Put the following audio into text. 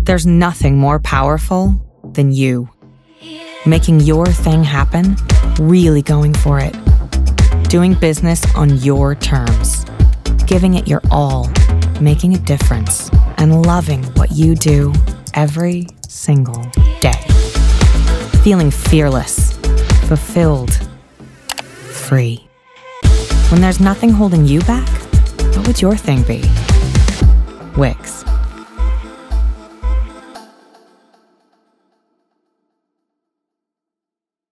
There's nothing more powerful than you. Making your thing happen, really going for it. Doing business on your terms. Giving it your all, making a difference, and loving what you do every single day. Feeling fearless, fulfilled, free. When there's nothing holding you back, what would your thing be? Wix.